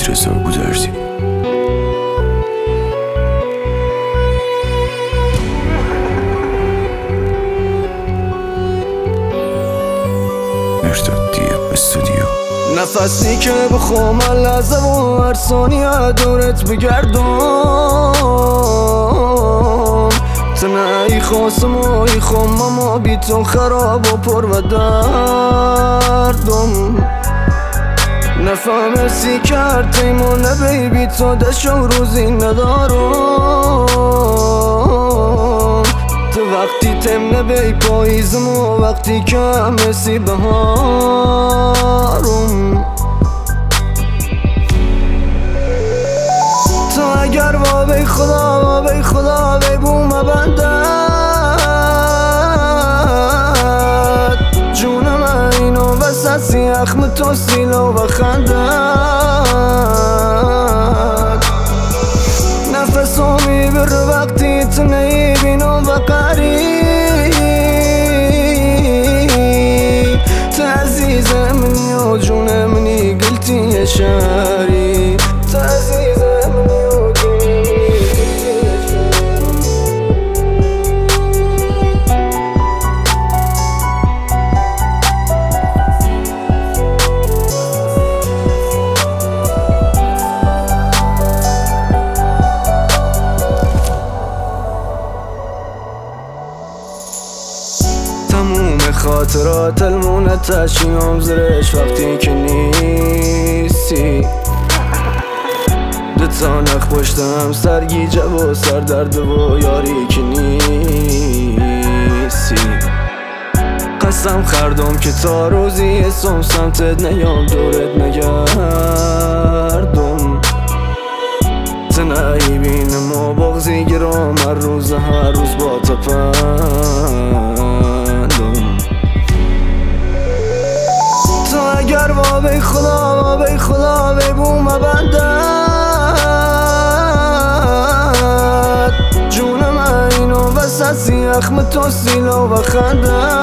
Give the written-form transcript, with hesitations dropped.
رضا گودرزی. مرداد دیب استودیو. نفسی که بخوام لحظه و هر ثانیه دورت بگردم، تنهایی خواستم و ای خوام اما بی تو خراب و پر و دردم. نفهم سی کرد تیمونه بیبی تو دشو روزی ندارم. تو وقتی تم نبی پاییزم و وقتی که همسی بهارم. تو اگر وابی خدا وابی خدا بی بوم بندد، جونم اینو وسط سیخم تو سیلو بخندد. نفسو میبر وقتی تو نیبینم و قریب، تو عزیز منی و جون منی قلتی شهری، تو عزیز منی و جون منی قلتی تموم خاطرات المونه تشیام زرش وقتی که نیستی. دوتا نخ پشتم سرگیجه و سردرد و یاری که نیستی. قسم خردم که تا روزی اسم سمتت نیام دورت نگردم. تنهایی بینم و بغضی گرام هر روز با تپندم. تو اگر وابی خدا وابی خدا بی بوم بندد، جونم اینو وسط سیخم تو سیلو بخندد.